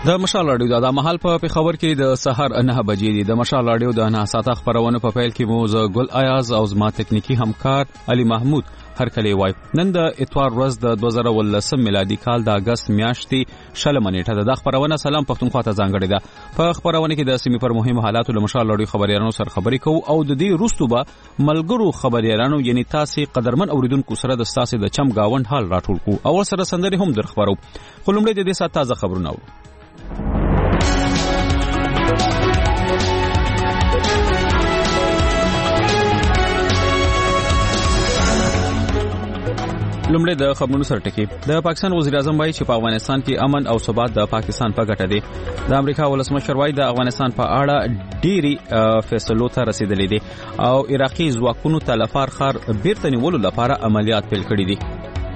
د مشال راډیو د محل په پیښور کې د سحر 9 بجې دي. د مشال راډیو د 9 ساعته خبرونه په پیل کې مو ز ګل ایاز او زما تکنیکی همکار علي محمود هرکلی وای. نن د اتوار ورځ د 2019 میلادي کال د اگست میاشتې شلمه نیټه د خبرونه سلام پښتونخوا ته ځانګړې ده. په خبرونه کې د سیمې پر مهمو حالاتو له مشال راډیو خبريالانو سره خبرې کوو او د دې وروسته به ملګرو خبريالانو یعنی تاسو قدرمن اوریدونکو سره د تاسو د چم گاوند حال راټول کوو او سره سندري هم در خبرو. خو لومړی د دې سات تازه خبرونه اورو. لومړی د خبرونو سره ټکی. د پاکستان وزیر اعظم وایي چې په افغانستان کې امن او ثبات د پاکستان په ګټه دی. د امریکا ولسمشر وایي د افغانستان په اړه ډيري فیصلو ته رسیدلې دي او عراقي ځواکونو تلفار خار بیرته نیولو لپاره عملیات پیل کړي دي.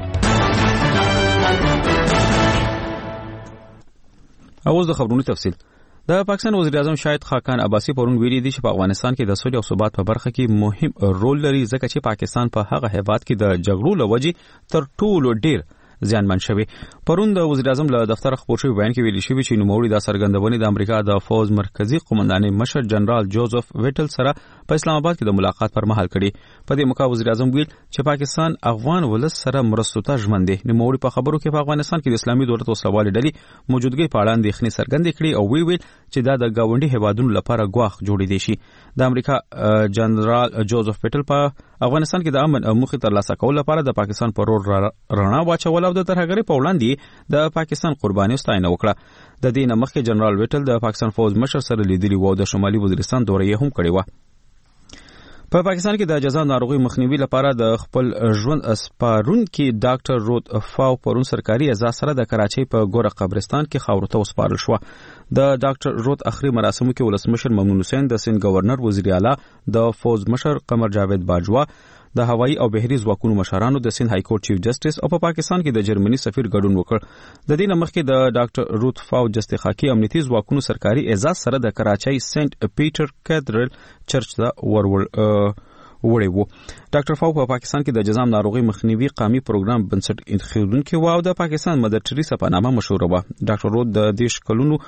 اوس د خبرونو تفصیل. د پاکستان وزیر اعظم شاهد خاقان عباسی پرون ویلي دي چې په افغانستان کې د صلح او ثبات په برخه کې مهم رول لري ځکه چې پاکستان په هغه هیواد کې د جګړو لوجې تر ټولو ډیر زیانمن شوی. پرون د وزیر اعظم له دفتر خبر شوی بیان کې ویلي شوی چې نوموړي د سرګندونې د امریکا د فوز مرکزی قومندان مشر جنرال جوزف ویټل سره په اسلام آباد کې د ملاقات پر مهال کړي. په دې موقع وزیر اعظم ویل چې پاکستان افغان ولس سره مرستو ته ژمن دی. نوموړي په خبرو کې په افغانستان کې د اسلامي دولت وسلوال ډلې موجودګي په اړه اندېښنې څرګندې کړې او ویل چې دا د گاونډي هیوادونو لپاره ګواښ جوړې دي شي. د امریکا جنرال جوزف ویټل په افغانستان کې د امن او موخې ترلاسه کولو لپاره د پاکستان پر رڼا واچول او د ترهګرۍ په وړاندې د پاکستان قرباني ستاینه وکړه. د دې نه مخکې جنرال ویټل د پاکستان فوز مشر سره لیدلی و او د شمالي وزیرستان دوره یې هم کړې و. په پاکستان کې د جزا ناروغي مخنیوي لپاره د خپل ژوند اسپارونکي ډاکټر رود فاو پرون سرکاري اعزاز سره د کراچۍ په ګوره قبرستان کې خاورو ته وسپارل شو. د ډاکټر رود اخري مراسمو کې ولسمشر ممنون حسین، د سند گورنر وزیر اعلی، د فوز مشر قمر جاوید باجوا، د هوایي او بحري ځواکونو مشرانو، د سند های کورټ چیف جسټس او په پاکستان کې د جرمني سفیر ګډون وکړ. د دې مخکې د ډاکټر رود فاو جستخاکي امنیتي ځواکونو سرکاري اعزاز سره د کراچۍ سنت پیټر کیتھیډرل چرچ ته وړي وو. ډاکټر فاو په پاکستان کې د جزام ناروغي مخنیوي قومي پروګرام بنسټ ایښودونکو و او د پاکستان مدر ټریسا په نامه مشهور و. ډاکټر رود د دیش کالو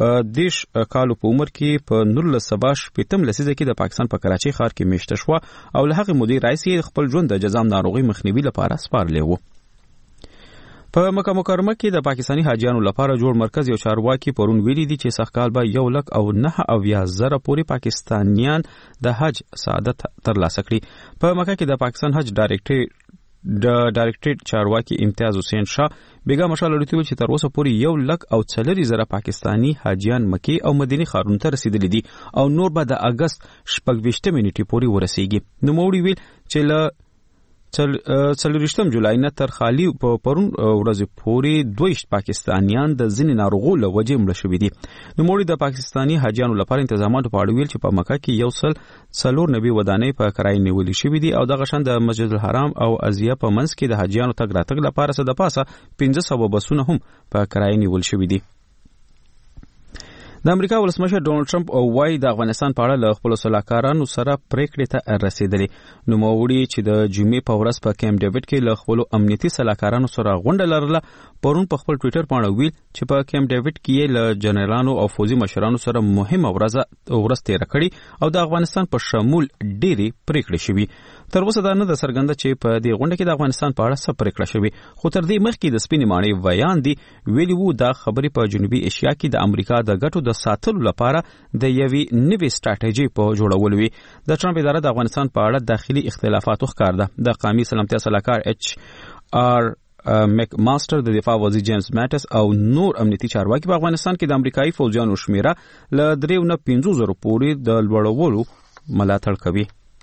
په عمر کې په 1915 لسیزه کې د پاکستان په کراچۍ ښار کې میشته شو او له هغه مودې راځي خپل ژوند د جزام ناروغي مخنیوي لپاره سپارلی وو. په مکه مکرمه کې د پاکستانی حاجیانو لپاره جوړ مرکز یو چارواکي پرون ویلي دي چې سخکال به 1,09,000 پورې پاکستانیان د حج سعادت ترلاسه کړي. په مکه کې د پاکستان حج ډایریکټریټ چارواکي امتیاز حسین شاه بیګا مشال لري چې تر اوسه پورې 1,04,000 پاکستانی حاجیان مکه او مدینه ښارونو ته رسیدلي دي او نور به د اگست 28 نیټې پورې ورسیږي. نوموړي ویل چې له 24 جولای نه تر خالی په پرون ورځ پورې 22 پاکستانیان د ځینې ناروغو له وجې مړه شوي دي. نوموړي د پاکستانی حاجیانو لپاره انتظاماتو په اړه ویل چې په مکه کې 104 ودانۍ په کرایه نیولې شوې دي او دغه شان د مسجد الحرام او ازیه په منځ کې د حاجیانو تګ راتګ لپاره څه د پاسه 500 بسونه هم په کرایه نیول شوي دي. د امریکا ولسمشر ډونالد ټرمپ وايي د افغانستان په اړه له خپل سلاکارانو سره پریکړې ته رسیدلی. نوموړي چې د جمعې په ورځ په کیمپ ډیوډ کې له خپل امنیتي سلاکارانو سره غونډه لرله پرون په خپل ټوئیټر باندې ویل چې په کیمپ ډیوډ کې له جنرالانو او فوزي مشرانو سره مهمه ورځ تیر کړي او د افغانستان په شمول ډېری پریکړې شوي. تر اوسه دا نه د سرګنده چې په دې غونډه کې د افغانستان په اړه څه پریکړه شوي، خو تر دې مخکې د سپینې ماڼۍ ویان دي ویلي وو دا خبرې په جنوبي ایشیا کې د امریکا د ګټو د ساتلو لپاره د یوې نوې سټراټیژي په جوړولو وي. د ټرمپ اداره د افغانستان په اړه داخلي اختلافاتو ښکار ده. د قومي سلامتیا سلاکار ایچ آر میک ماستر، د دفاع وزیر جیمز ماټس او نور امنیتي چارواکي په افغانستان کې د امریکایي فوجیانو شمیره له 3 نه 50,000 پورې د لوړولو ملاتړ کوي.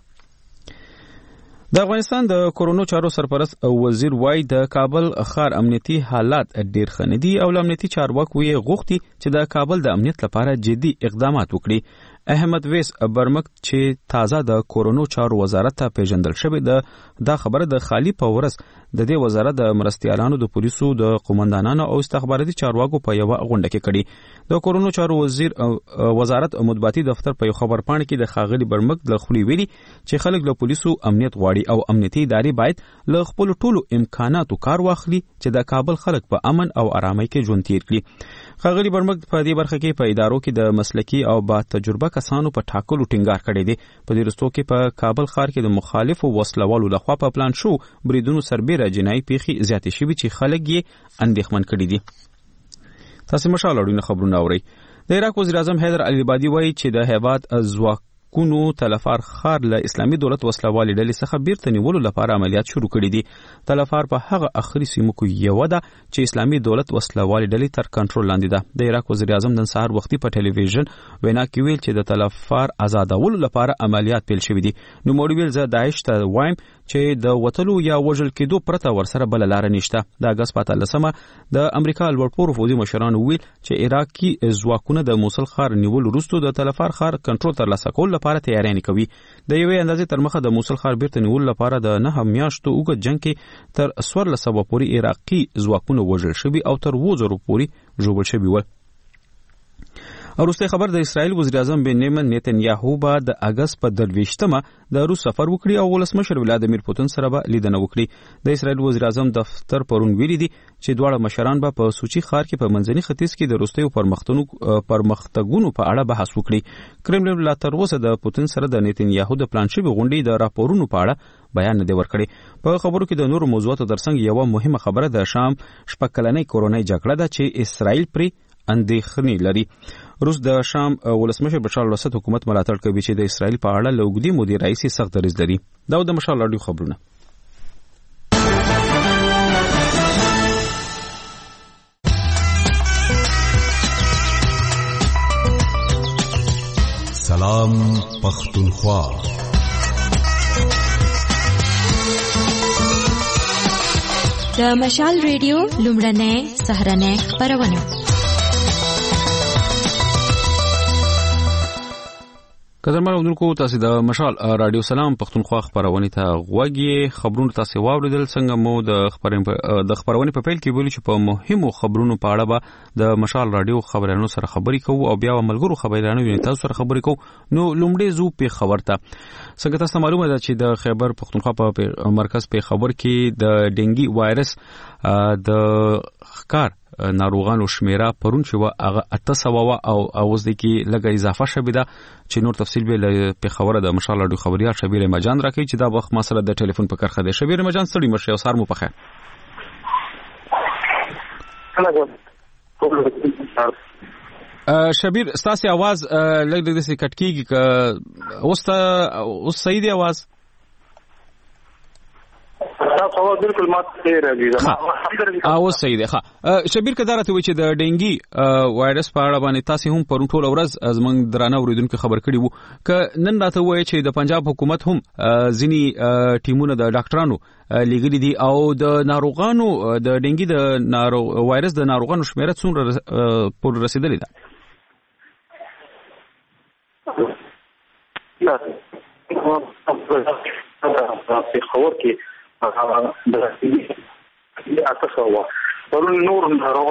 د افغانستان د کورونو چارو سرپرست وزیر وای د کابل ښار امنیتي حالات ډیر ښه دي او امنیتي چارواکو یې غوښتي چې د کابل د امنیت لپاره جدي اقدامات وکړي. احمد ویس برمک چې تازه د کورونو چارو وزارت ته پیژندل شوی دا خبره د خالی په ورس د دې وزارت د مرستيالانو د پولیسو د قومندانانو او استخباراتي چارواکو په یو غونډه کې کړي د کورونو چارو وزارت مطبوعاتي دفتر په خبر پاڼه کې د خاغلی برمک د خولي ویلي چې خلک له پولیسو امنیت غواړي او امنیتي ادارې باید له خپل ټولو امکاناتو کار واخلي چې د کابل خلک په امن او آرامۍ کې ژوند تیر کړي خاغلی برمک په دې برخه کې په ادارو کې د مسلکي او با تجربه کسانو په ټاکلو ټینګار کړی دی په دې رستو کې په کابل ښار کې د مخالفو وسلوالو لخوا په پلان شو بریدونو سربېره جنایي پیښې زیاتې شوي چې خلک یې اندېښمن کړي دي تاسو مشال اړوند خبرونه اورئ د عراق وزیر اعظم حیدر العبادي وایي چې د هیواد ځواکونو تلفار ښار له اسلامي دولت وسلوالې ډلې څخه بیرته نیولو لپاره عملیات شروع کړي دي تلفار په هغه اخري سیمو کې یو ده چې اسلامي دولت وسلوالې ډلې تر کنټرول لاندې ده د عراق وزیر اعظم نن سهار وختي په ټلویزیون وینا کې ویل چې د تلفار آزادولو لپاره عملیات پیل شوي دي نو موږ ویل زه داعش ته وایم چې د وټلو یا وژل کېدو پرته ورسره بل لار نشته د اگست په 13 د امریکا لوړپوړو فوجي مشرانو ویل چې عراقي ځواکونه د موصل ښار نیول وروسته د تلفار ښار کنټرول ترلاسه کول لپاره تیاری کوي د یوې اندازې تر مخه د موصل ښار بیرته نیول لپاره د 9 میاشتو اوږد جنگ کې تر 1400 پورې عراقي ځواکونه وژل شوي او تر 2000 پورې ژوبل شوي ول وروسته خبر د اسرائیل وزیر اعظم بنیامین نتنیاهو به د اگست په 23مه د روس سفر وکړي او ولسمشر ولادیمیر پوتین سره به لیدنه وکړي د اسرائیل وزیر اعظم دفتر پرون ویلي دي چې دواړه مشران به په سوچي ښار کې په منځني ختیځ کې د روسیې پرمختګونو په اړه بحث وکړي کرملین لا تر اوسه د پوتین سره د نتنیاهو د پلان شوی غونډې د راپورونو په اړه بیان نه دی ورکړي په خبرو کې د نورو موضوعاتو ترڅنګ یو مهمه خبره د شام شپږکلنۍ کورونی جګړه ده چې اسرائیل پرې اندېښنې لري روس د شام ولسمشر بشار الاسد حکومت ملاتړ کوي چې د اسرائیل په اړه له اوږدې مودې راهیسې سخت دریځ لري دا د مشال راډیو خبرونه سلام پختونخوا د مشال ریډیو لومړنۍ سهرنۍ خبرونه قدرمن اوردونکو تاسو د مشال رادیو سلام پختونخوا خبرونه ته غوږی خبرونه تاسو واوریدل څنګه مو د خبرونه په پیل کې ویل چې په مهمو خبرونو په اړه به د مشال رادیو خبرانو سره خبرې کوو او بیا ملګرو خبرانو یې تاسو سره خبرې کوو نو لومړی زو په خبر ته څنګه تاسو معلومه ده چې د خیبر پختونخوا په مرکز په خبر کې د ډنګي وایرس د ښکار ناروغانو شمیره پرون چې هغه 800 او اوس د کې لږه اضافه شوه ده چې نور تفصیل به په خبره د مشال رادیو خبريال شبیر مجان راکړي چې دا وخت ما سره د ټلیفون په کرخه ده شبیر مجان ستړي مشه او سار مو په خیر شبیر ستاسو आवाज لږ د څه کټ کیږي اوس صحیح دی आवाज تاسو بالکل ماته راځي او صحیح ده ښه شبیر کدارته وی چې د ډنګي وایرس په اړه باندې تاسو هم پرون ټول ورځ از موږ درانه اوریدونکو خبر کړی وو ک نن راته وای چې د پنجاب حکومت هم ځینی ټیمونه د ډاکټرانو لګیلي دي او د ناروغانو د ډنګي د وایرس د ناروغانو شمیره څومره پر رسیدلې ده په خبر کې د تاسو ورو نور ناروغ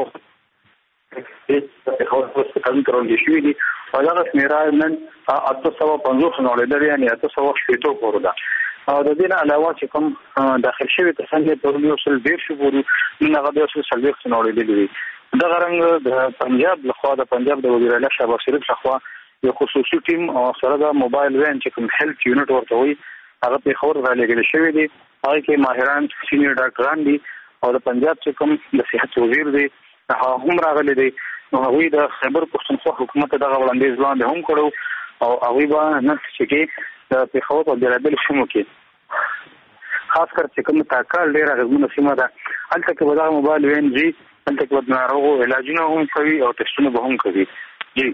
په خبر په کنټرول کې شوې دي او دا شمیره نن 850 نوړل یعنی 800 شپږ پورې ده او د دې نه علاوه چې کوم داخل شوی کسان په یو څل ډیر شو ورو نن هغه د څل سلويخ نوړل دي دا غرنګ د پنجاب لخوا د پنجاب د وزیر اعلی شهباز شریف لخوا یو خصوصي ټیم او سره د موبایل وین چې کوم هیلث یونټ ورته وي هغه په خبر را لګل شوی دی هغه کې ماهران سینیئر ډاکټران دي او د پنجاب چې کوم د صحت وزیر دی هغه هم راغلي دي نو هغه د خیبر پښتونخوا حکومت دغه وړاندیز لاندې هم کړو او هغه به نه چې د پیښور په ډیرابل شمو کې خاص کر چې کوم تاکال ډیر غوښمنه سیمه ده هلته کې ودا موبایل وین جی هلته کې د ناروغو علاجونه هم کوي او ټیسټونه به هم کوي جی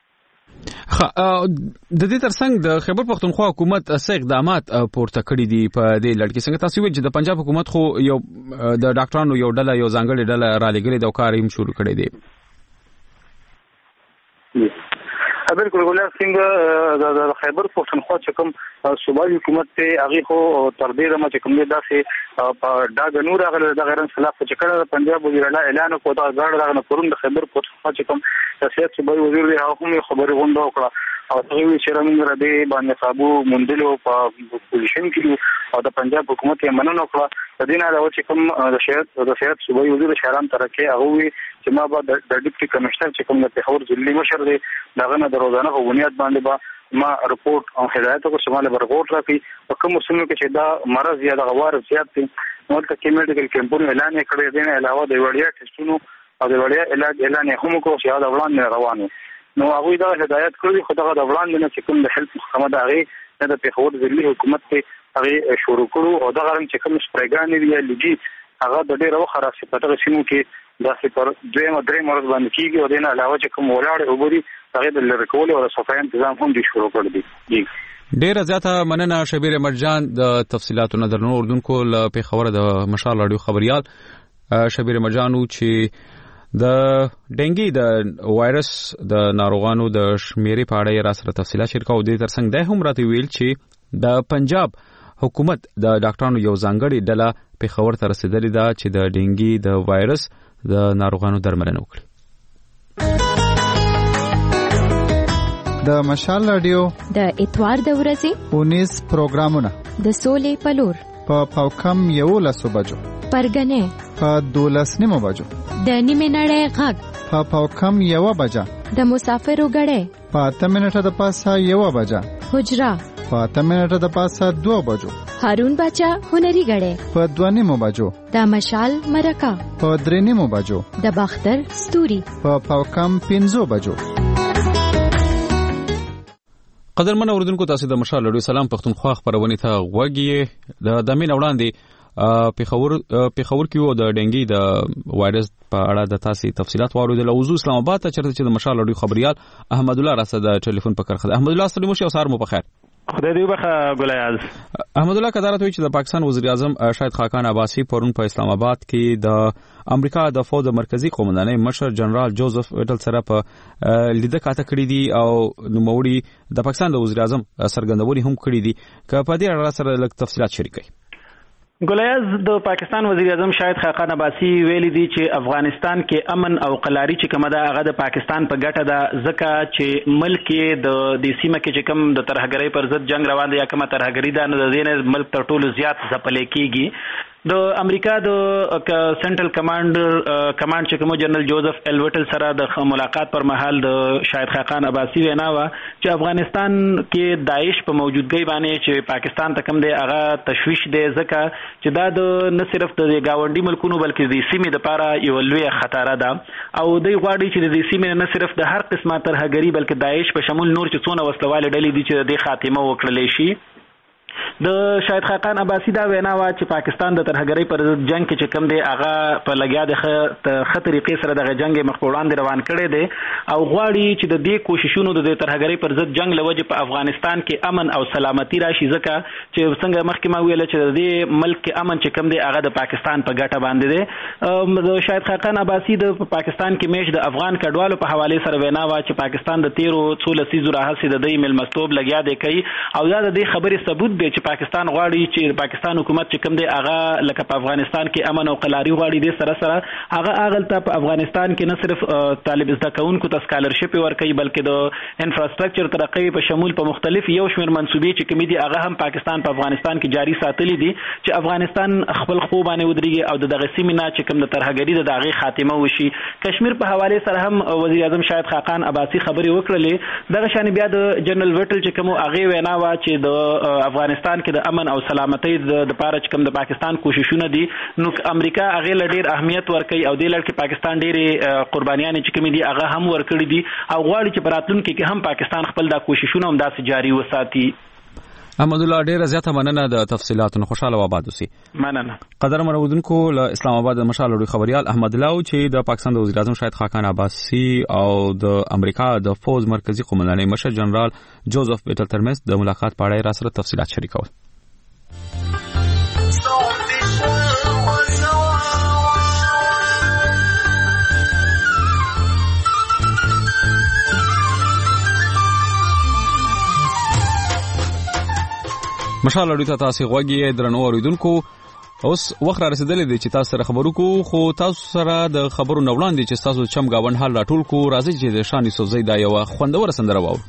د دې ترڅنګ د خیبر پختونخوا حکومت څه اقدامات پورته کړی دي په دې لړ کې څنګه تاسو وایي چې د پنجاب حکومت خو یو د ډاکټرانو یو ډله یو ځانګړي ډله را لګلې د کار یې شروع کړی دی بالکل ګولر څنګه د خیبر پښتونخوا چې کوم صوبایي حکومت ته هغه خو تر دې دمه چې کوم داسې په دا نور هغه د غیر انصلاح چې کړه د پنجاب وزیر اعلی اعلان وکړ دا غاړه دغه پرون د خیبر پښتونخوا چې کوم د سیاست صوبایي وزیر دی هغه هم خبري غونډه وکړه او هغه چې رمین ردی باندې قابو مندلو په پوزیشن کې او د پنجاب حکومت یې مننه وکړه د دې نه علاوه چې کوم د سیاست صوبایي وزیر شهرام ترکه هغه چې ما بعد د ډیپټي کمشنر چې کوم د پېښور ضلعي مشر دی دغه نه د روزانه په بنیاد باندې با ما رپورت او هدایت کو شماله رپورت راکې په کوم سیمو کې چې دا مرض یا د غوار زیات دي نو د کیمیکل کمپونی اعلان کړی دی نه علاوه د وړیا ټیسټونو او د وړیا علاج اعلان هم کو چې دا وړاندې روانه نو هغه دا هدایت کړی خو دا د وړاندې نه چې کوم د هیلث محکمه دا غي د پېښور ضلعي حکومت ته هغه شروع کړو او دا غرم چې کوم سپریګان دی لږی هغه د ډېر وخت راځي په دغه سیمو کې دا سپر دویم درې مرز باندې کیږي او دینه علاوه چې کوم ولاړ وګوري هغه د لریکول او صفای تنظیم هم دي شروع کړی دی ډیر زیاته مننه شبیر مرجان د تفصيلاتو نظر نور اردوونکو له پیښور د مشال رادیو خبريال شبیر مرجانو چې د ډنګي د وایرس د ناروغانو د شمیرې په اړه را سره تفصيلات شریکو د ترڅنګ د هم راته ویل چې د پنجاب حکومت د ډاکټرانو یو ځانګړي ډله پیښور ته رسیدلې ده چې د ډنګي د وایرس د ناروغانو درملنه وکړي. د مشال رادیو د اتوار د ورځې 19 پروګرامونه د سولې پلور په پاوکم 11 بجو پرګنې په 12 بجو د نیمه نړۍ غږ په پاوکم 1 بجه د مسافرو غړې په 8 منټه د پاسه 1 بجه حجرا په 8 منټه د پاسه 2 بجو هارون بچا هنري غړې په 2 بجو د مشال مرکا په 3 بجو د باختر ستوري په پاوکم 15 بجو. قدرمن اوردونکو تاسو د مشال رادیو سلام پښتونخوا خبرونه ته غوږی د دمین وړاندې پیښور کې و د ډنګي د وایرس په اړه د تاسو تفصيلات واورېدل او زو اسلام آباد ته چرته چې د مشال رادیو خبريال احمد الله راسه د ټلیفون په کرخه احمد الله سلام او سار مو په خیر خدای دې وبخه ګلیاز احمد الله کدارت وی چې د پاکستان وزیر اعظم شاهد خاقان عباسی پرون په اسلام آباد کې د امریکا د فوج مرکزی قومندان مشر جنرال جوزف ویټل سره په لیده کاته کړی دي او نوموړي د پاکستان د وزیر اعظم سرګندوري هم کړی دي که په دې اړه سره لږ تفصيلات شریکي. ګلیاز د پاکستان وزیر اعظم شاهد خاقان عباسی ویلي دي چې افغانستان کې امن او قلاري چې کومه ده هغه د پاکستان په ګټه ده ځکه چې ملک د سیمه کې چې کوم د ترهګرۍ پر ضد جنگ روان دی یا کومه ترهګري ده نو د دې ملک تر ټولو زیات ځپلې کیږي. د امریکا د سنټرل کمانډ چې کوم جنرال جوزف الوټل سره د ملاقات پر مهال د شاهد خاقان عباسی وینا و چې افغانستان کې داعش په موجودګۍ باندې چې پاکستان ته کوم دی هغه تشویش دی ځکه چې دا د نه صرف د گاونډي ملکونو بلکې د سیمې لپاره یو لوی خطر ده او دوی غواړي چې د سیمې نه صرف د هر قسمه ترهګري بلکې داعش په شمول نور چې څونه وسلواله ډلې دي چې د خاتمه وکړلې شي. د شاهد خاقان عباسی دا وینا وا چې پاکستان د ترهګرۍ پر جنگ کې چې کم دی هغه په لګیا د خطرې سره د جنگ مخ په وړاندې روان کړي دي او غواړي چې د دې کوششونو د ترهګرۍ پر ضد جنگ لوجه په افغانستان کې امن او سلامتی راشي ځکه چې څنګه مخکې ما ویل چې د دې ملک کې امن چې کم دی هغه د پاکستان په ګټه باندې دی. د شاهد خاقان عباسی د پاکستان کې میش د افغان کډوالو په حواله سره وینا وا چې پاکستان د 13 لسیزو راهسي د دې ملمستوب لګیا دی کوي او دا د دې خبرې ثبوت دی چې پاکستان غواړي چې پاکستان حکومت چې کوم دی هغه لکه په افغانستان کې امن او قلاري غواړي د سره هغه اغلته په افغانستان کې نه صرف طالب زده کوونکو ته سکالرشپ ورکوي بلکې د انفراستراکچر ترقی په شمول په مختلف یو شمېر منسوبې چې کوم دي هغه هم پاکستان په افغانستان کې جاری ساتلي دي چې افغانستان خپل خو باندې ودرېږي او دغه سیمه نه چې کوم د ترهګري د دغه خاتمه وشي. کشمیر په حواله سره هم وزیر اعظم شاهد خاقان عباسی خبري وکړلې دغه شان بیا د جنرال ویټل چې کوم هغه وینا وا چې د افغانستان کې د امن او سلامتی د پاره چې کوم د پاکستان کوششونه دي نو امریکا هغه لډیر اهمیت ورکوي او د لړ کې پاکستان ډېری قربانیان چې کوم دي هغه هم ورکړي دي او غواړي چې براتلونکو کې هم پاکستان خپل د کوششونه هم داسې جاری وساتي. احمد الله ډیر زیاته مننه د تفصيلاتو خوشاله آباد اوسئ. مننه. قدر منودونکو له اسلام آباد د مشال لوی خبريال احمد الله چې د پاکستان د وزیر اعظم شاهد خاقان عباسی او د امریکا د فوج مرکزی قومندان مشر جنرال جوزف ویټل ترمنځ د ملاقات په اړه را سره تفصيلات شریکول. مشال اړیته تاسو غوږی درنو اوریدونکو اوس وخت را رسیدلی دی چې تاسو سره خبرو کو خو تاسو سره د خبرو نوړاندې چې تاسو چم گاون حال راټول کو راځي چې د شانی سوزي دا یو خوندور سندره واو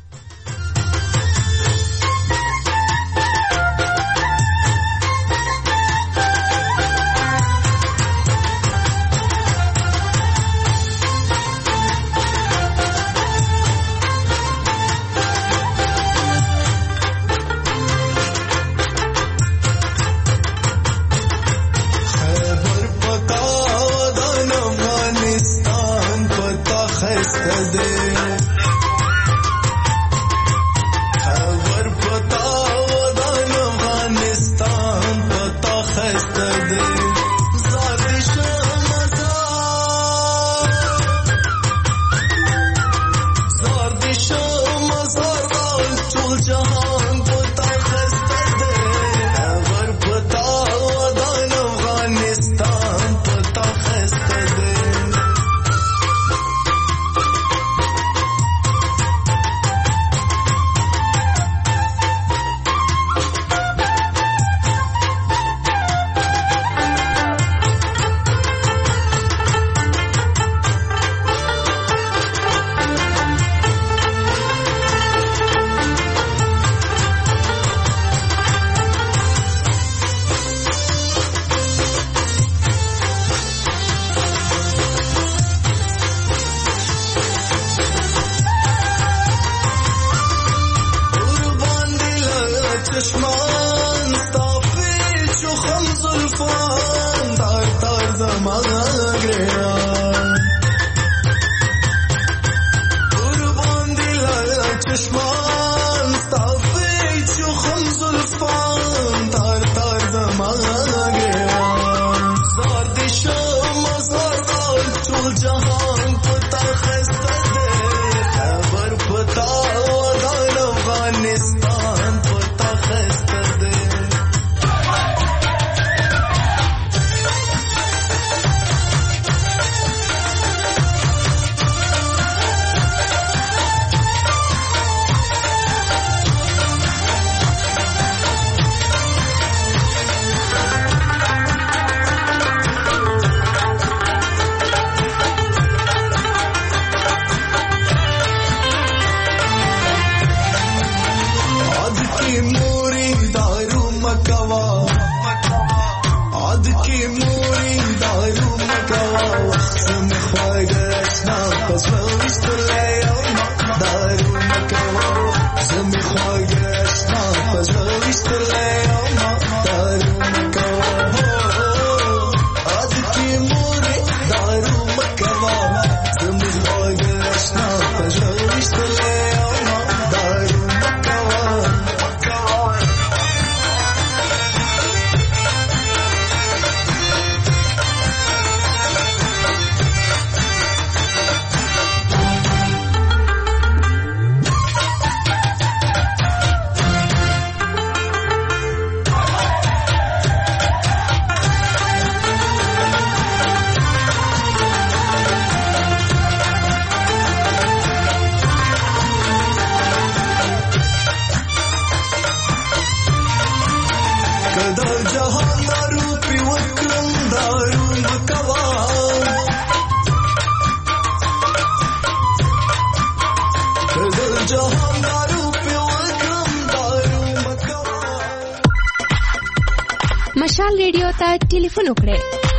مشال ریډیو ته ټلیفون وکړئ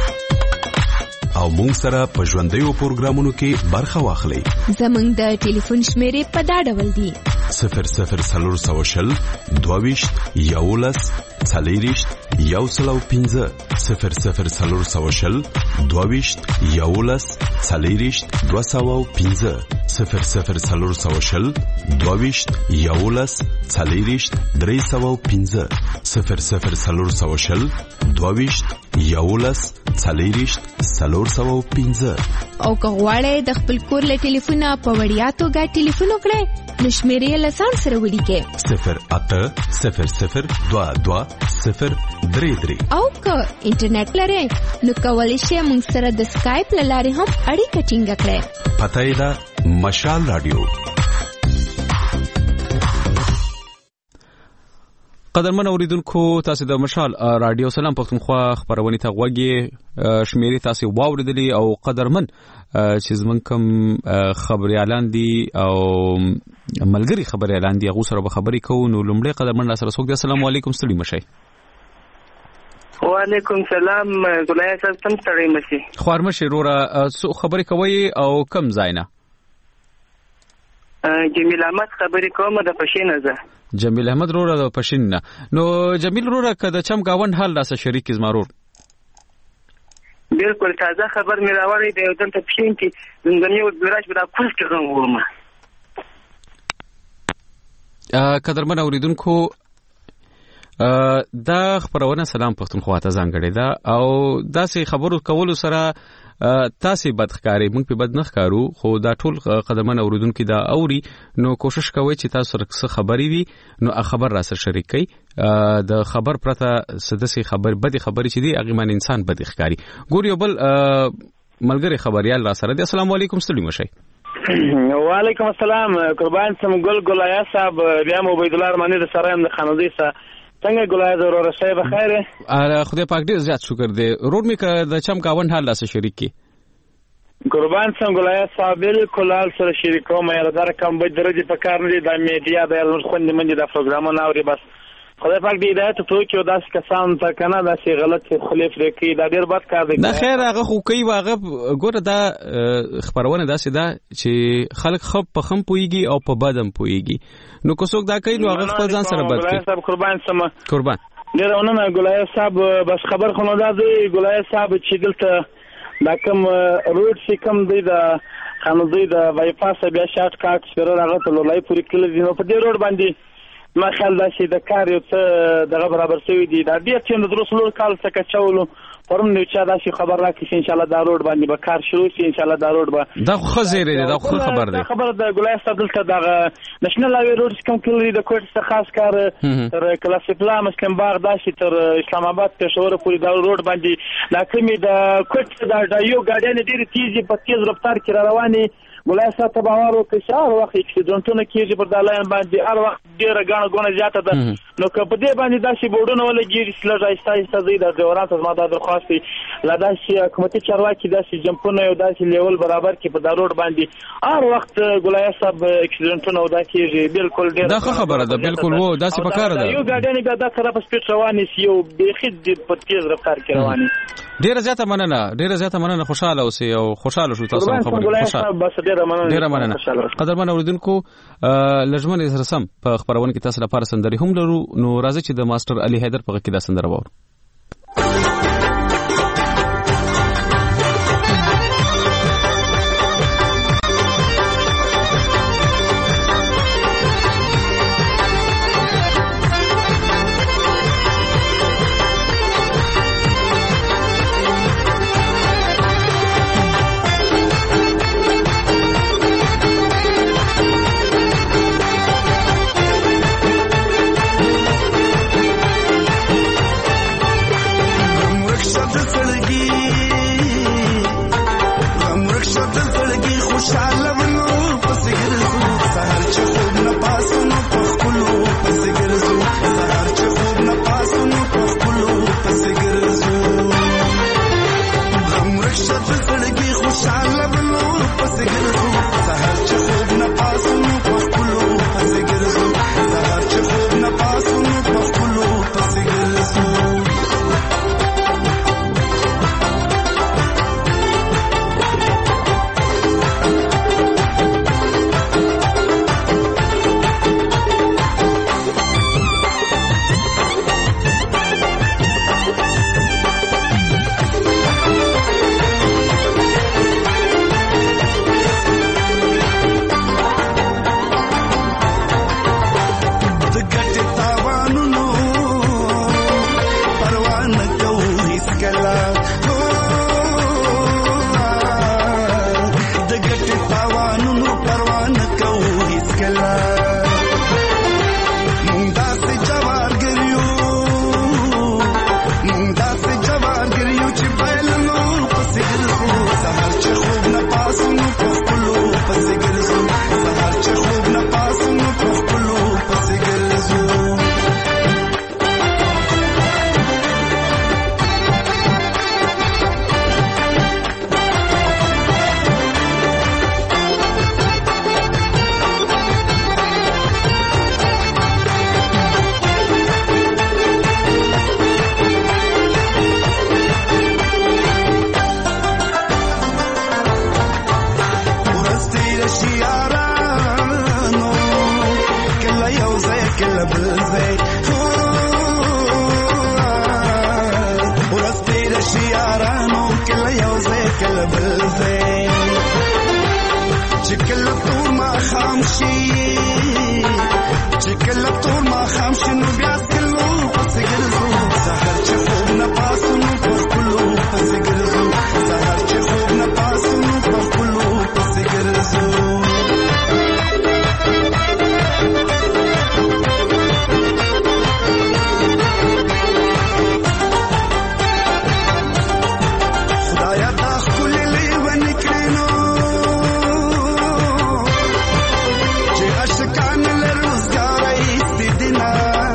او مونږ سره په ژوندیو پروګرامونو کې برخه واخلئ. زمونږ د ټلیفون شمیرې په دا ډول دي: 0040 22 11 40 105 0040 22 11 40 205 0040 22 11 40 305 0040 22 11 40 305. او که غواړئ د خپل کور له ټلیفونه په وړیا توګه ټلیفون وکړئ نو شمیرې له ځان سره ولیکئ 080022 او که انټرنیټ لرئ نو کولی شئ موږ سره د سکایپ له لارې هم اړیکه ټینګه کړئ. پته یې ده مشال رادیو. قدرمن اوریدونکو تاسو د مشال رادیو سلام پښتونخوا خبرونه ته غوږی شمیرې تاسو واوریدلی او قدرمن چې زمون کوم خبريالان دي او ملګری خبريالان دي هغه سره به خبرې کوو. نو لومړی قدرمن سره څوک دی؟ السلام علیکم، ستړي مشي. وعلیکم سلام، ګلای صاحب تم ستړي مشي. خوار مشي وروره خبرې کوي او کم ځاینا؟ جمیل احمد خبرې کوم د پښین نه. جمیل احمد وروره د پښین نه. نو جمیل وروره کده چم گاوند حال راسه شریک زمارور. بالکل تازه خبر مې راوړی دی، دلته پښین کې زنداني او دراش به د کوس کې غوړم. قدرمن اوریدونکو دا خبرونه سلام پښتونخوا ته ځانګړې ده او داسې خبرو کولو سره تاسو بدخکاری مونږ په بد نه ښکارو، خو دا ټول قدرمن اوریدونکو دا اوري. نو کوشش کوئ چې تاسو سره خبري وي نو خبر را سره شریک کړئ. د خبر پرته سدسي خبر بدی خبري چې دی هغه من انسان بد ښکاری. ګور یو بل ملګری خبريال را سره دی. السلام علیکم، ستړي مشي. وعلیکم السلام، قربان سم ګلیا صاحب، بیا مو عبید الله رحماني د سرایم د خانودي سره څنګه ګلای ضرور شي بخیر؟ خدای پاک دې زیات شکر دې. روډ می که د چم گاوند حال لاسه شریک کی قربان سم ګلای صاحب بالکل حال سره شریک کوم. یاره دا کم به درجه په کار نه دی، د میډیا د خوندې منځ د پروګرامونو اوري. بس خدای پاک دې هدایت وکړي او داس کسان ته کنه داسې غلط خلیف لري دا ډیر بد کار دی. نه خیر هغه خو کوي واغه ګوره دا خبرونه داسې ده چې خلک خپ په خم پويږي او په بدم پويږي. نو کو څوک دا کوي نو هغه خپل ځان سره بد کوي. صاحب قربان سم قربان ډیر ونه ګلای صاحب بس خبر خو نه ده ګلای صاحب چې دلته دا کوم روډ سی کوم دی د خانودي د وای پاس بیا شارټ کټ سره راغله لولای پوری کله دي. نو په دې روډ باندې ما خیال دا چې د کار یو څه دغه برابر شوی دی. دا ډیر چې د دروسلو کال څخه چولو پرم نو چې دا شي خبر راکړي چې ان شاء الله دا روډ باندې به کار شروع شي. ان شاء الله دا روډ به دا خو زیری دی، دا خو خبر دی. خبر د ګلای صاحب دلته دا نېشنل هاوی روډ کوم کلی د کوټ څخه خاص کار تر کلاس پلا مسلم باغ دا شي تر اسلام آباد پېښور پورې دا روډ باندې دا کمی د کوټ دا یو ګاډیان ډیر تیزی په تیز رفتار کې رواني. ګلای صاحب ته باور وکړي چې هر وخت اکسیډنټونه کېږي پر دا لاین باندې، هر وخت ډېره ګڼه زیاته ده. نو که په دې باندې داسې بورډونه ولګېږي چې لږ آهسته زه د ډریورانو ته زما دا درخواست دی له داسې حکومتي چارواکي داسې جمپونه یو داسې لیول برابر کړي په دا روډ باندې. هر وخت ګلای صاحب اکسیډنټونه او دا کېږي. بالکل ډېر دا ښه خبره ده، بالکل و داسې پکاره ده. یو ګاډیانې بیا دا طرف سپیډ روانې سي یو بیخي په تیز رفتار کې روانې. ډېره زیاته مننه، خوشاله اوسئ او خوشاله شو تاسو خبرې. ډیره مننه قدرمن اوریدونکو. لجمن سره سم په خبرونه کې تاسو لپاره سندري هم لرو. نو راځي چې د ماستر علي حیدر په کې دا سندره وورو. کله بل ځای ورځ تېره شي یارانو کله یو ځای کله بل ځای چې کله تور ماښام شي چې کله تور ماښام شي نو بیا سکلو پسې ګرځو سهار چې خوب نه پاسو نو په خپلو پسې ګرځو سهار چې خوب نه پاسو نو په خپلو پسې ګرځو خدایا دا ښکلې لیونې کړې نو چې عاشقان له روزګاره ایستې دي نه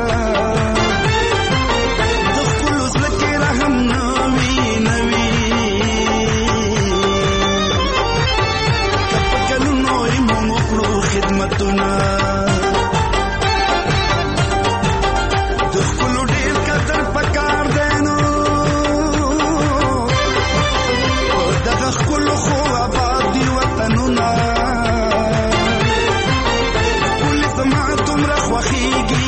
د ښکلو زړه کې رحم نه وي نه وي که په کلونو یې مونږ وکړو خدمتونه د ښکلو ډېر قدر پکار دی نو دغه ښکلو خو آباد دي وطنونه ښکلې زما دومره خوښېږي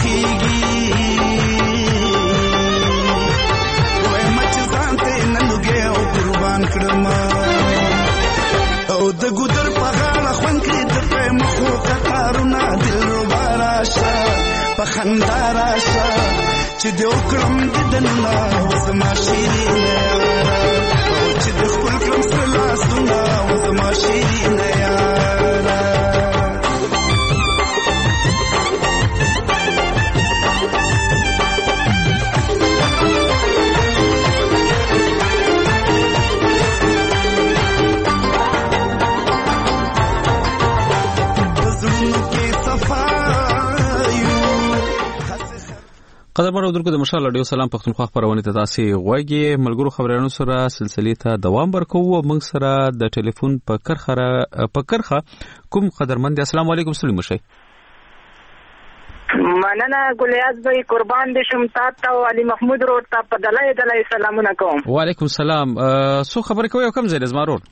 وایم چې ځان ته یې نه لوګې او قربان کړمه او د ګودر په غاړه خوند کړي د پرېمخو قطارونه دلربا راشه په خندا راشه چې دې وکړم دیدنونه وزما شیرینه یاره او چې دې ښکل کړم سره لاسونه وزما شیرینه یاره قدرمن اورونکو د مشال اډیو سلام پښتونخوا خبرونه ته تاسو غوږی ملګرو خبرانو سره سلسله ته دوام ورکوو او موږ سره د ټلیفون په کرخه کوم قدرمن دي السلام علیکم سلیم شي مننه ګلیاز بھائی قربان دي شم تاسو او علي محمود روډ ته په دلای سلامونه کوم وعلیکم السلام سو خبر کوي کوم ځای زما روډ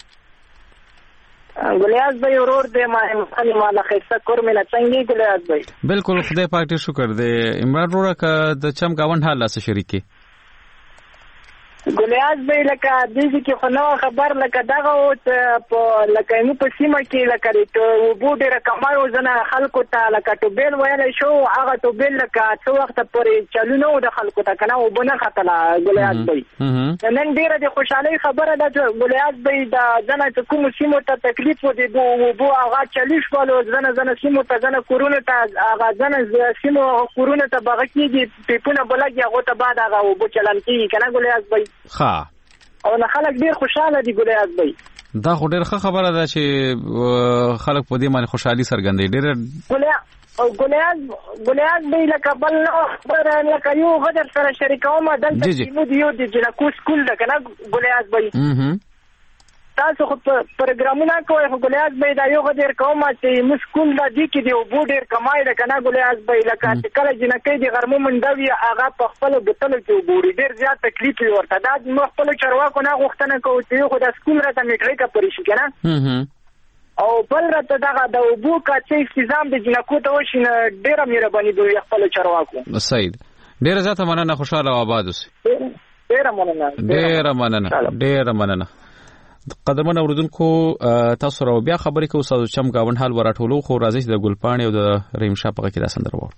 ګلیاز بھائی ورور دې ما مالا خسته کور مله څنګه ګلیاز بھائی بالکل خدای پاک دې شکر دې عمران وروره ک د چم گاوند حال سره شریکي ګلیاز بھائی لکه دې کې خو نو خبر لکه دغه او په لکه نو په سیمه کې لکه ته وبو ډېر کمال وزنه خلکو ته لکه ټو بیل ویل شو هغه ټو بیل لکه څو وخت پورې چلو نو د خلکو ته کنه وبونه خطلا ګلیاز بھائی نن ډېر د خوشحالي خبره ده ګلیاز بھائی دا ځنه کوم سیمه ته تکلیف ودی وبو هغه چلیش کولو ځنه سیمه ته ځنه کورونه ته هغه ځنه سیمه کورونه ته بغه کېږي پیپونه بلګي هغه ته بعد هغه وبو چلن کېږي کنه ګلیاز بھائی ها او نه خلک ډیر خوشاله دي ګلیاز بھائی دا خو ډیر ښه خبره ده چې خلک په دې باندې خوشحالي څرګندوي ډیر ګلیاز بھائی لکه بل لکه یو غدر سره شریکوم دلته یو د جنکو سکول ده کنه ګلیاز بھائی تاسو خو پروګرامونه کوي خو ګلیاز بھائی دا یو غدر کوم چې مسکول د دې کې دی وبو ډیر کمای ده کنه ګلیاز بھائی لکه چې کله جنکې د غرمو منډوي هغه په خپل بوتل کې وبوري ډیر زیات تکلیف ورته دا نو خپل چرواکو نه غوښتنه کوي چې خو د سکول راته میټریک پرې شي کنه او بل راته دغه د وبو کا چې تنظیم د جنکو ته وشي ډیره مهرباني دوی خپل چرواکو سید ډیر زیاته مننه خوشاله او آباد اوسئ ډیره مننه قدرمن اوردونکو تاسو راو بیا خبرې کوو ساده چم گاوند حال وراټولو خو راځي د ګلپاڼې او د رحیم شاه په کې دا سندره وو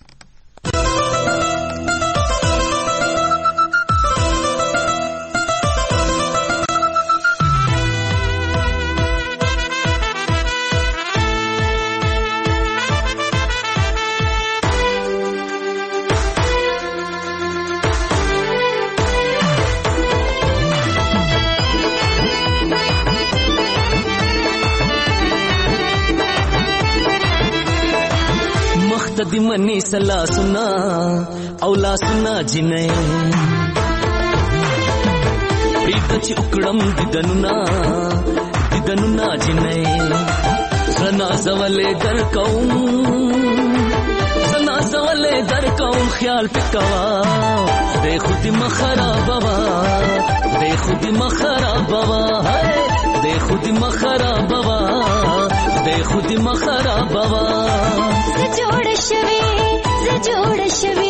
دی منی سلا سنا او لا سنا جنې پریت چې وکړم دیدنونا جنې سنا زولې در کوم خیال پکوا دې خودي مخرابوا دې خودي مخرابوا سجوړ شوي جوړ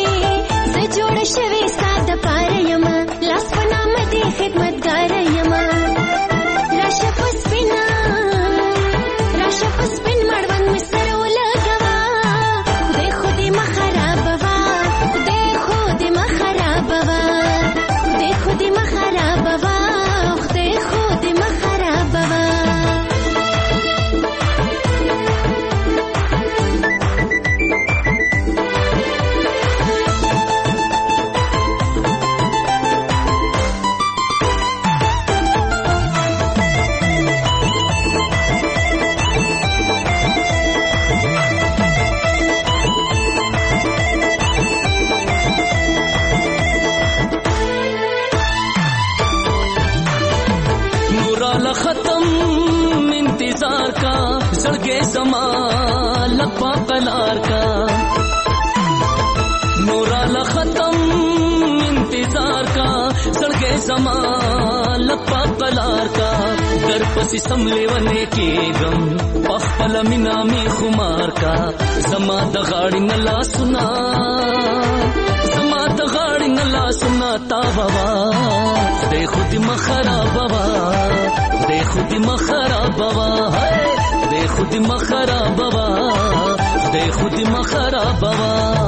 شوي ساده پاره یم لاس په نامه دې خدمتګار یم راشه په سپین مړوند مې سره ولګوه خدای خو دې مه خرابوه خدای خو دې مه خرابوه خدای خو دې مه خرابوه خدای خو دې مه خرابوه सड़के समा लपा कलार का नूराला खत्म इंतजार का सड़के समा लपा कलार का दर पसी समले वने के गम पखपल मिनामी खुमार का जमा दगाड़ी नला सुना ता बाबा दे खुद मखरा बाबा दे खुद मखरा बाबा दे खुद मखरा बाबा दे खुद मखरा बाबा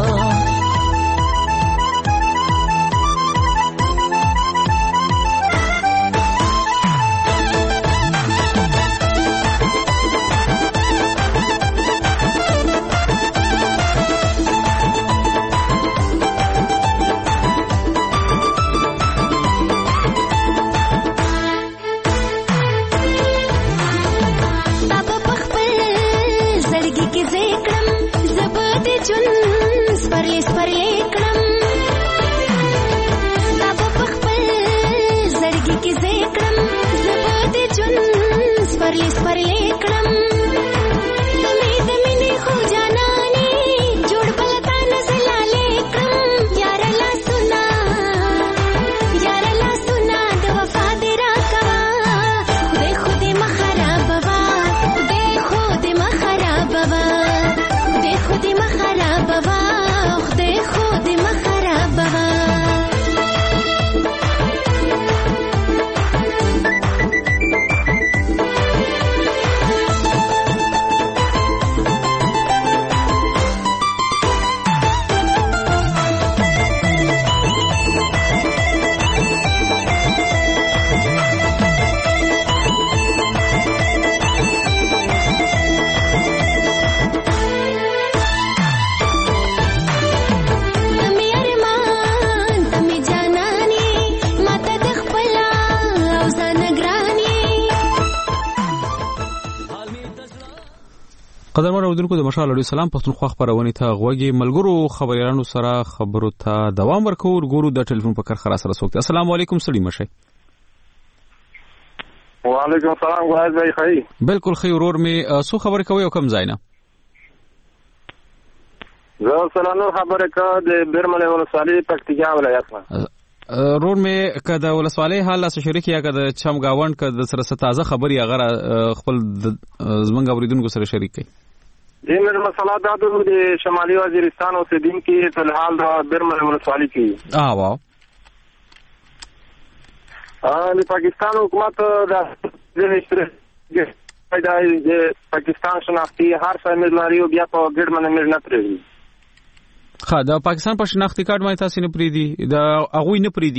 قدرمن اوریدونکو د مشال علی سلام پښتونخوا خبرونه ته غوږی ملګرو خبريالانو سره خبرو ته دوام ورکو ورګورو د ټلیفون په کار خلاص سره سوکته السلام علیکم سړي مشه وعلیکم السلام غواړم بھائی خیر بالکل خیر ورور می سو خبر کوي او کم ځای نه زه سلام خبره کا د بیرمنه ولسوالۍ پکتیکا ولایت ما رور می کده ولسوالۍ حال سره شریک یا کده چم گاوند کده سره تازه خبري اگر خپل زمنګ اوریدونکو سره شریک کړي دې مې مسله دا د شمالي وزیرستان اوسیدونکو په حال د بیرمنه ولسوالۍ کې واو د پاکستان حکومت د پاکستان شناختی هر څه ملاريو بیا په ګډمنه مې نه پریږي خا د پاکستان په شناختی کارت باندې تاسو نه پریدي د اغوی نه پریدي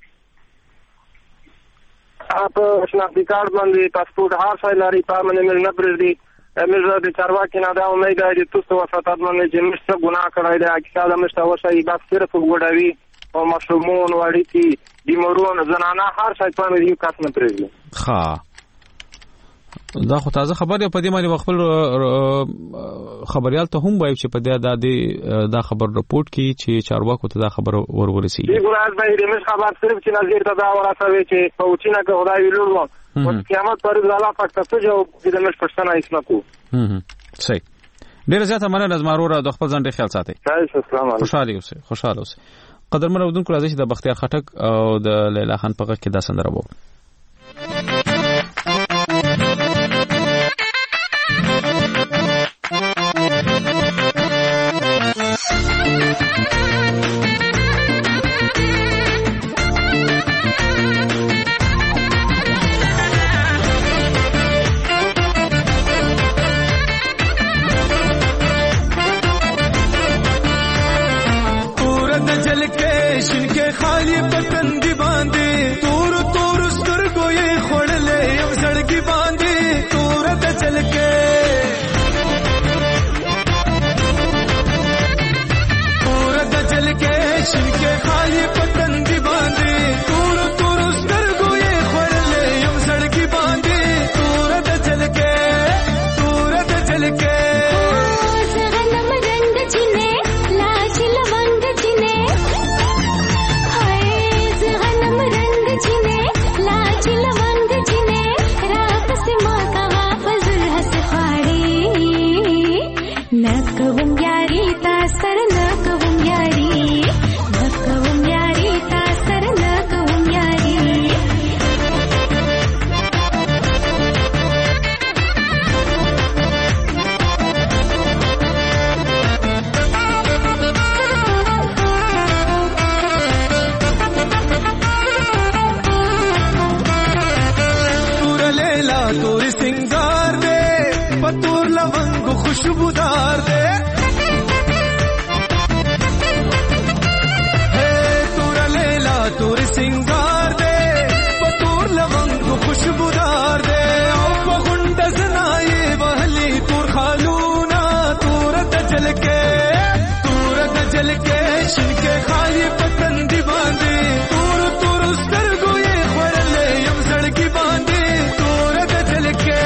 په شناختی کارت باندې پاسپورت هر څه لري په باندې مې نه پریدي امیر د چارواکي نه دا امید دی چې تاسو وساتات باندې چې مشته ګناه کړی دی اکثر مشته وشي بس صرف وګړوي او مشرومون وړيتي دیمورون زنانه هر څه په باندې کار نه پریږي ها دا خو تازه خبر دی په دې باندې خپل خبريال ته هم وایي چې په دې دا خبر رپورټ کی چې چارواکو ته دا خبر ورورسي دی ګورای به دې مش خبر صرف چې نظر ته دا ورسوي چې پوچینه که خدای ویلو او قیامت پر ځاله پکته څه جو دې مش پښتنه اسنه کو صحیح ډیر زیاته مننه از مارور د خپل ځان ډیر خیال ساتي السلام علیکم خوشاله اوسئ قدرمن اودونکو راځي چې د بختیار خټک او د لیلا خان په غږ کې دا سندره وو خالي پتن دی باندې تور تور سترګو یې خړلې یم زړګي باندې تور د چلکې تور د چلکې شنکې خالي پتن دی باندې تور تور سترګو یې خړلې یم زړګي باندې تور د چلکې تور د چلکې खुशबूदार दे हे तोरा लेला तोर सिंगार दे पतोर लवंग खुशबूदार दे ओ पगुंड सनाए बहली तोर खालूना तोर दजल के शिनके खाली पतन दी बांधे तोर तोर उस्तर गोये खरले यम सड़की बांधे तोर दजल के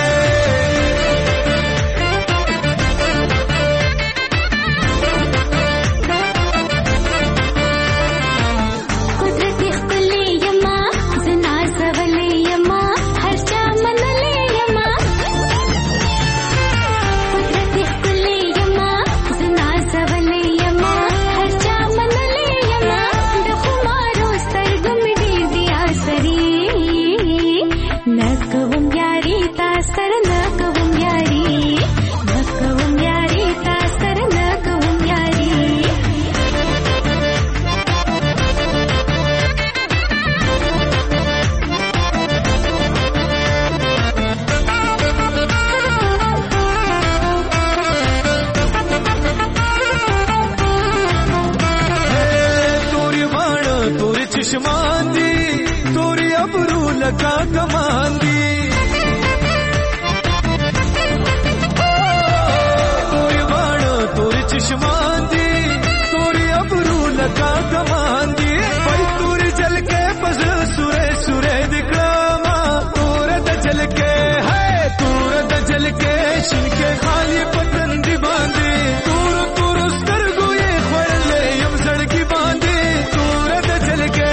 लगा कमांदी तोरी बाणो तोरी चश्मांदी तोरी अबरू लगा कमांदी भाई तोरी जल के पस सुरे सुरे दिखलामा तोर द जल के है तोर द जल के शिनके खाली पतन दी बांधे तोर तोर स्तर गोये खरले यम सड़की बांधे तोर द जल के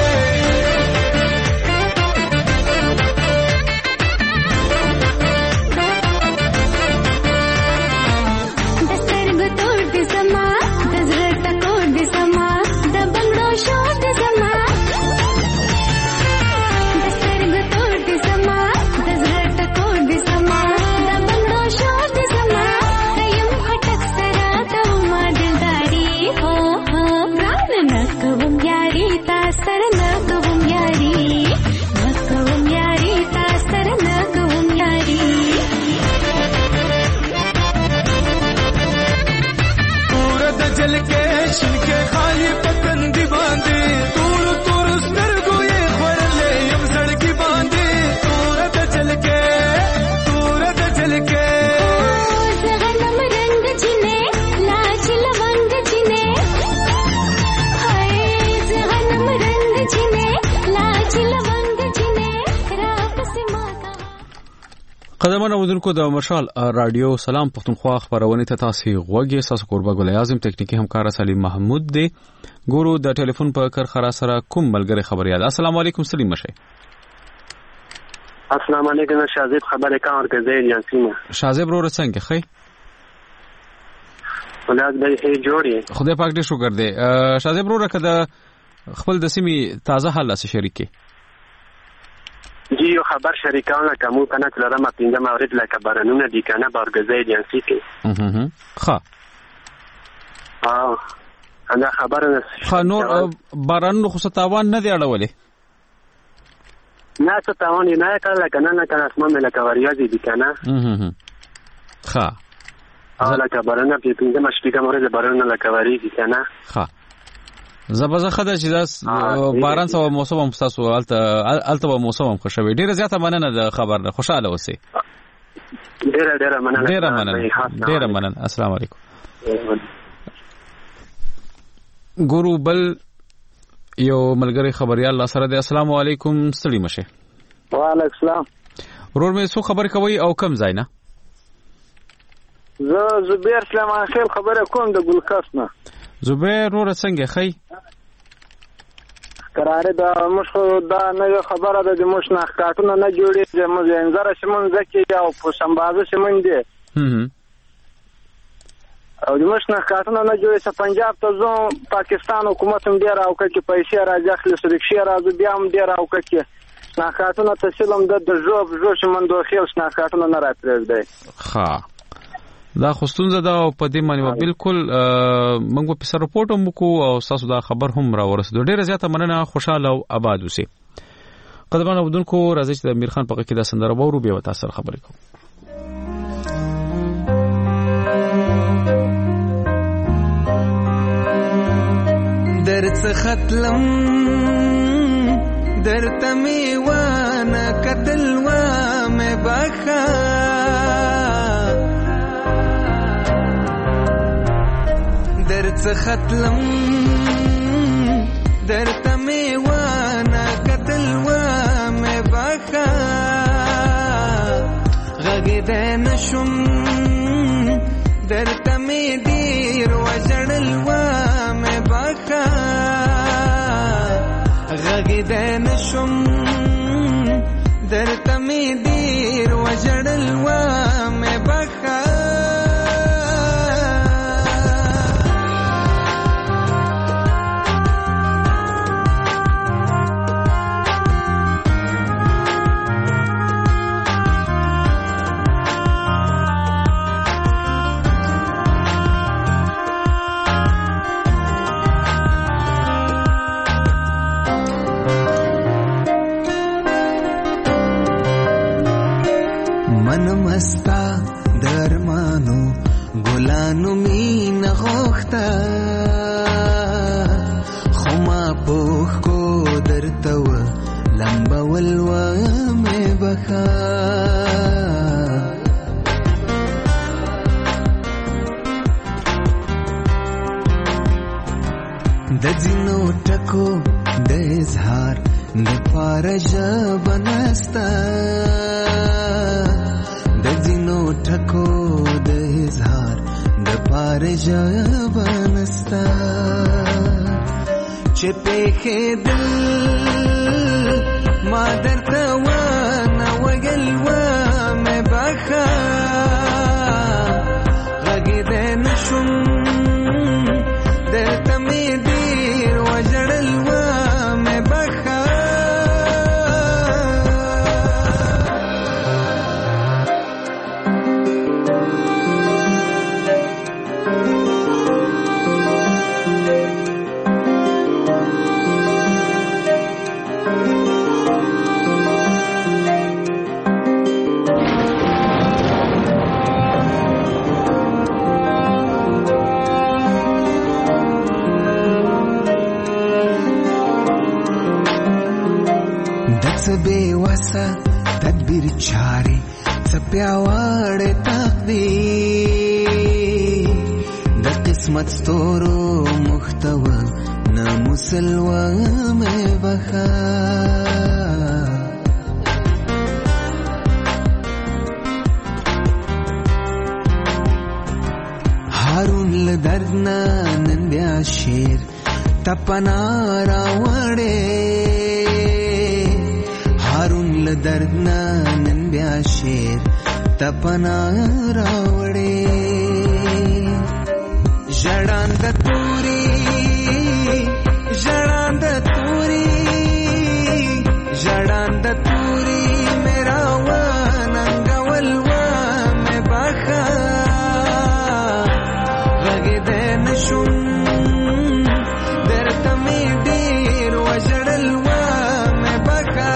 قدمونه ودونکو د مشال رادیو سلام پښتونخوا خبرونه ته تاسو غوږی ساس قربا ګل اعظم ټکنیکی همکار سلیم محمود دی ګورو د ټلیفون په کرخرا سره کوم ملګری خبريال السلام علیکم سلیم مشه السلام علیکم شاذب خبره کا ورګزې یاسینه شاذب رو څنګه خې ولادت به هي جوړي خدای پاک دې شکر دې شاذب رو راکده خپل د سیمې تازه حالات شریکي جی یو خبر شریکانه کومه کنه لرم پینځه مورد لکه بارانونه دي کنه بارګزې ایجنسی کې ښه انا خبر نه نور بارانونه خو ستاوان نه دی اړولې نه ستاوان نه کړل کنه نه کنه اسمه لکه وریاضي دي کنه ښه لکه بارانونه په پینځه مشتیګه مورد بارانونه لکه وریاضي کنه ښه زبازه خدای چې داس باران سو موسم هم تاسو الته موسم هم خوشوي. ډیره زیاته مننه د خبر نه، خوشاله اوسئ. ډیره مننه. السلام علیکم. ګورو بل یو ملګری خبريال الله سره دی. السلام علیکم. ستړي مشه. وعلیکم السلام. ورور مې څو خبر کوي او کم ځای نه؟ زه زبیر سليمان خیل خبره کوم د ګلکس نه. زبیر ورور څنګه خی؟ قراره دا مشخو دا نه خبره ده د مشنه کارتونه نه جوړي د مزنګره شمن زکه او په سمبازه شمن دي. او د مشنه کارتونه نه جوړي چې پنجاب ته زو پاکستان حکومت هم ډیر او کې پیسې راځي خپل سړي راځي بیا هم ډیر او کې ناکاتونه تسلیم د جو شمن دوخیل ناکاتونه نه راپرېږدي. ها دا خوستونزه دا په دې باندې بالکل موږ په سر رپورټ هم کو او تاسو دا خبر هم را ورسېدو. ډیره زیاته مننه. خوشاله او آباد اوسئ. قدرمن اودونکو راځي چې د امیر خان په کې دا سندره وورو بیا تاسو سره خبرې کوم. درڅ ختلم درته می وانه قتل و مې بخا درڅ ختلم درته می وانه قتل و مې بخا غږ دې نشم درته می دیر وجړل و مې بخا غږ دې نشم درته می دیر وجړل و مې بخا مستا درمانو ګلانو مين غوختا خما پوخ کو درتو لمبا ولوا مې بخا د ځینو ټکو د اظهار د پارج بنستا د ځینو ټکو د اظهار د پارج بنستا چې په دل ما درته ونه وګل و مې بخا غږ دې نشم درته مې ډیر وجړل و مې بخا بے وسا تدبیر چاري څپیاوړې تقدیر د قسمت ستورو محتوا نه مسلوا مې بخا هارون لدرنا نن بیا شیر تپنا راوړې هارون لدردنا نن بیا شیر تپنا راوړې ژړان د توري ژړان د توري ژړان د توري میرا وننګول و مې بخا غږ دې نشم درته مې ډیر وژړل و مې بخا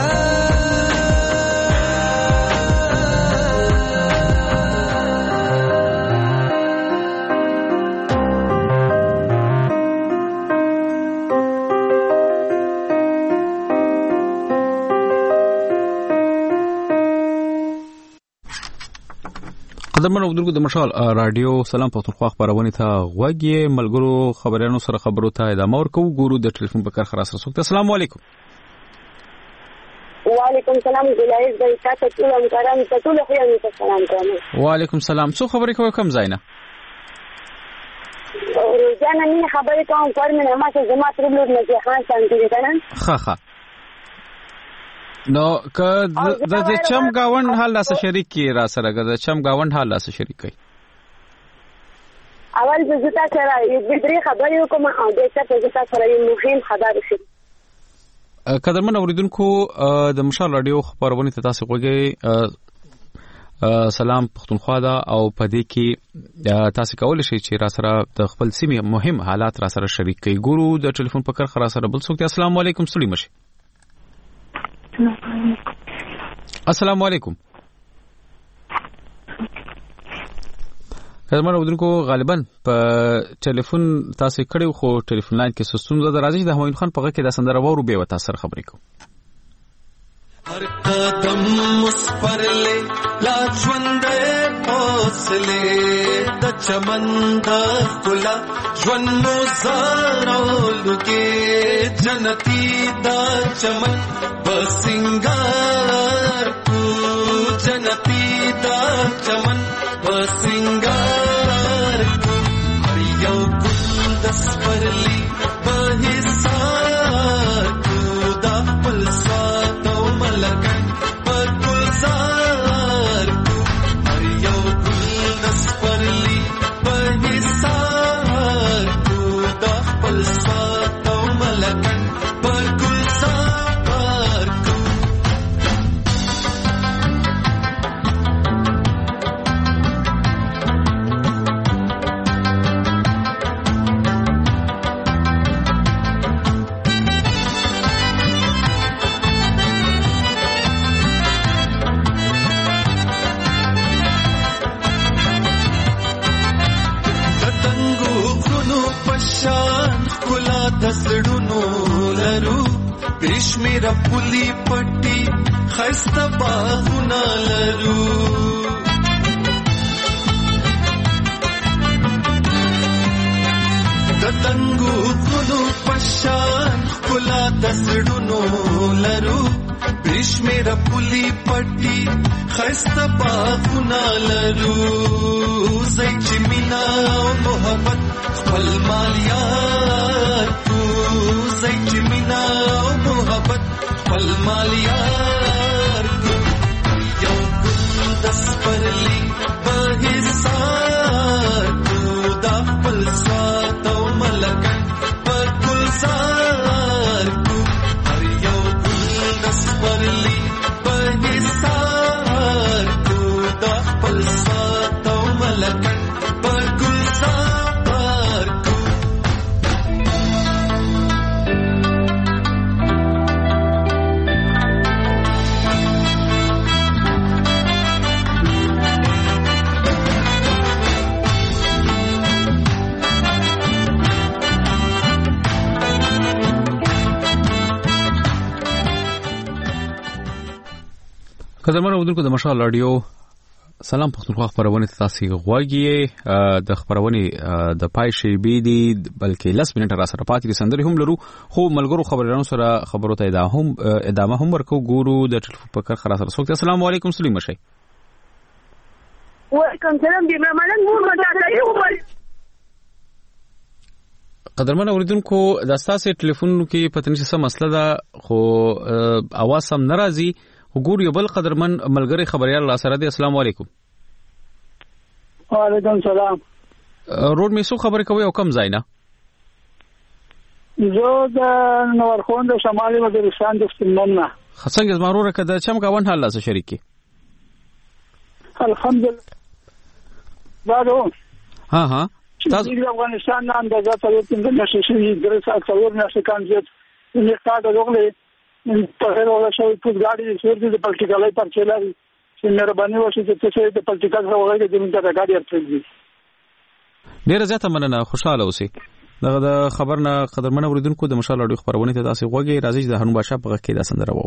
قدرمن اودونکو د مشال رادیو سلام پښتونخوا خبرونه ته غوږی ملګرو خبرانو سره خبرو ته ادامه ورکو ګورو د ټلیفون په کار خلاص رسوک. السلام علیکم. وعلیکم سلام ګلایز د تاسو ټول همکاران ته ټول خو یې سلام کوم. وعلیکم سلام. څو خبرې کوي کوم ځای نه؟ روزانه نه خبرې کوم پر مې ما ته زما تر بلور نه ځان څنګه کنه. ها نو که د چم گاوند حال لاسه شریک کی را سره د چم گاوند حال لاسه شریک کی اول زتا سره یې درې خبرې کوم او د زتا سره یو مهم خبر شي. قدرمن اوریدونکو د مشال رادیو خبرونه ته تاسو غوږی سلام پښتونخوا دا او پدې کې تاسو کولای شئ چې را سره د خپل سیمې مهم حالات را سره شریک کړئ. ګورو د ټلیفون په کار خلاص سره بل څوک. السلام علیکم. سلام مشه. السلام علیکم. کله ودونکو غالبا په ټلیفون تاسو کړیو خو ټلیفون لاین کې سستون زده راځي. د همایون خان په غږ کې د سندره وورو به وتا سره خبرې کوم. هر قدم مسپرلې لا ژوندې اوسلې د چمن د خلا ژوند مو زارولږي جنتی د چمن بسنګار کو جنتی د چمن بسنګار کو هر یو ګل د سپرلې په حساب کو د خپل ساتو ملګری په گلزار کو هر یو ګل د سپرلې په حساب کو د خپل ساتو ملګری په گلزار کو. دسړونو لرو کشمیر پولی پټي خسته باغونه لرو دتنګو خلو پشان کلا دسړونو لرو کشمیر پولی پټي خسته باغونه لرو زې چې مینا محبت خپل مالیار کو زې چې مینا محبت خپل مالیار کو یو ګل د سپرلی په حساب کو د خپل ساتو ملګری په گلزار کو هر یو ګل د سپرلی په حساب کو د خپل ساتو ملګری په گلزار کو. قدرمن اودونکو د مشال رادیو سلام پښتونخوا خبرونه تاسو غواړئ د خبرونه د پای شی بي دي بلکې لس منټه را سره پاتې سندري هم لرو خو ملګرو خبرانو سره خبرو ته ادامه هم ورکو. ګورو د ټلیفون په کار خلاص رسوک. السلام علیکم. سلیم شي. وعلیکم سلام. دی مېمنن مور متا یو بل قدرمن اوریدونکو د تاسو ټلیفون کې پته نشي څه مسله ده خو اواز هم ناراضي. وګور یو بل قدرمن ملګری خبريال الله سره دی. السلام علیکم. وعلیکم سلام. روډ میسو خبرې کوي او کم ځای نه؟ زه د نورخوند شمالي وزیرستان د سپینمنه. څنګه زموږ کده چم گاوند حال سره شریک کی؟ الحمدلله. بادو ها تاسو د افغانستان نه اندازه تاسو د نشي درس اکثر نشي کانجت نه کاټه وګړي په هغه وخت چې په ګاډي سره د پلیټیکلای پرچلاري چې مهرباني وشي چې تاسو د پلیټیکل سره وګورئ چې موږ ته ګاډي ارڅي. ډیر زیاته مننه. خوشاله اوسئ. دغه د خبرونه قدرمن اوریدونکو د مشال رادیو خبرونه ته تاسو غوږی راځي د هنو بادشاہ په غږ کې د سندره وو.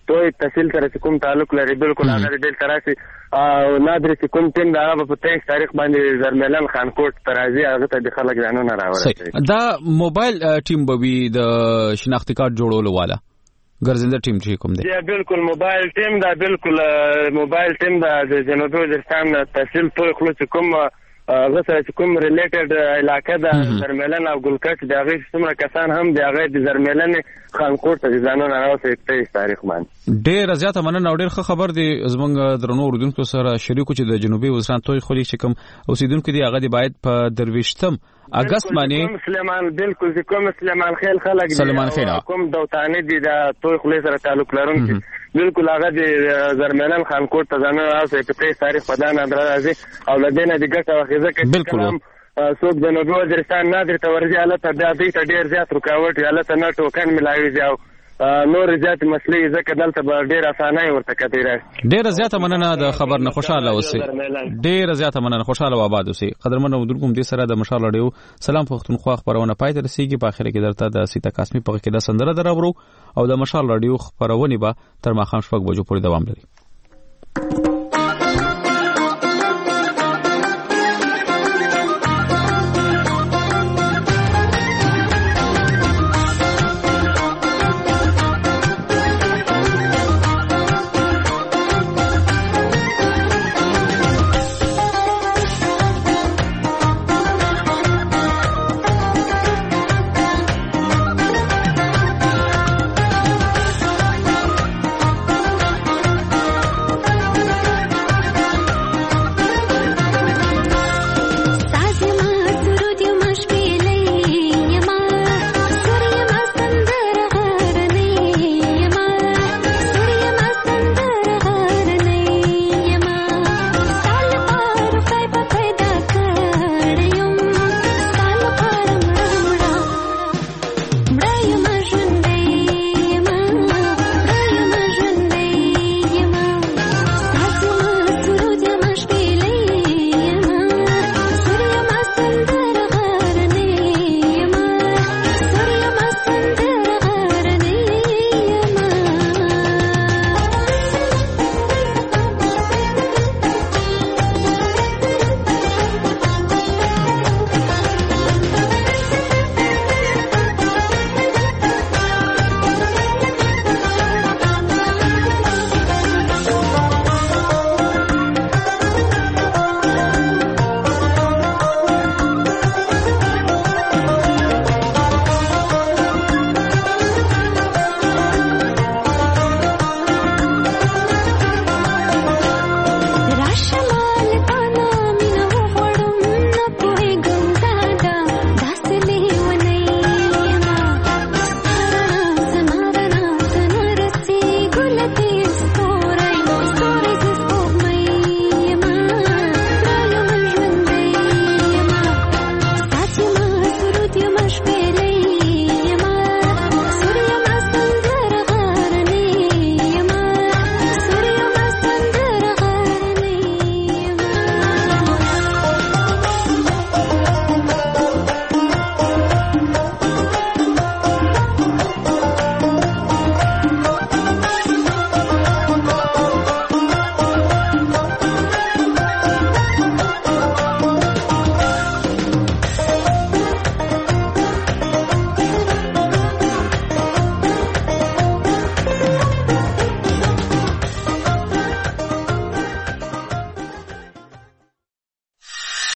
توي تحصیل سره کوم تعلق لري بالکل هغه ډیل تراسي او نادر چې کوم ټیم دا په 23 تاریخ باندې زرملن خانکوټ ترازی هغه ته د خلک ځانونه راوړي. دا موبایل ټیم به وي د شناختی کارت جوړولو والا ګرځنده ټیم چې کوم دی. یا بالکل موبایل ټیم دا بالکل موبایل ټیم دا د جنوبي وزیرستان تحصیل توي خلک کوم هغه سره چې کوم ریلیټډ علاقه د زرملن او ګلکټ د هغه څومره کسان هم د هغه د زرملن خانکوټ ته ځانونه راوځي 23 تاریخ باندې. ډېر زیاته مننه او ډېر ښه خبر دی زمونږ درنو اوریدونکو سره شریکو چې د جنوبي وزیرستان توي خلک چې کوم اوسیدونکو دي هغه دی باید په 23 اگست باندې سلیمان بالکل چې کوم سلیمان خیل خلک دي کوم دوتانه دي د توي خلک سره تعلق لرونکي بالکل هغه د زرملن خانکوټ ته ځانونه راوځي په 23 تاریخ په دانه درازي او لدینه د ګټه واخیزه کې بالکل څوک د جنوبي وزیرستان نادر ته ورځي حالت د دې ته ډیر زیات رکاوټ حالت نه ټوکن ملاوي او نور زیات مسلې ځکه دلته به ډیر اسانه ورته کتي راځي. ډیر زیاته مننه د خبر نه خوشاله اوسئ. ډیر زیاته مننه خوشاله او آباد اوسئ. قدرمن اوریدونکو دې سره د مشال اړیو سلام پښتونخوا خبرونه پای ته رسیدي. په اخر کې درته د سیتا قاسمی په کې د سندره درو او د مشال اړیو خبرونه به تر ماخام شپږ بجو پورې دوام لري.